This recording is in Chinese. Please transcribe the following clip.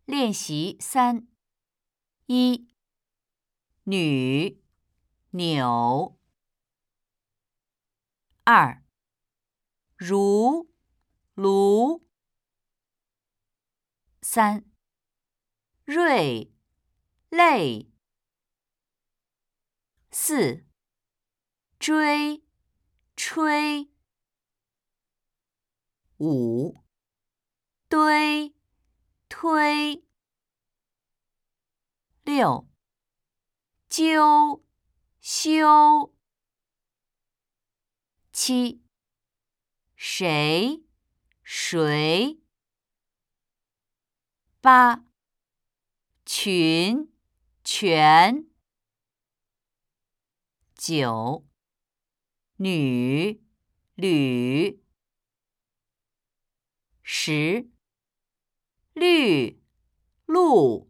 练习3：一、女、扭；二、如、卢；三、锐、泪；四、追、吹；五、堆、推；六、揪、修；七、谁、谁；八、群、全；九、女、履；十、绿、路。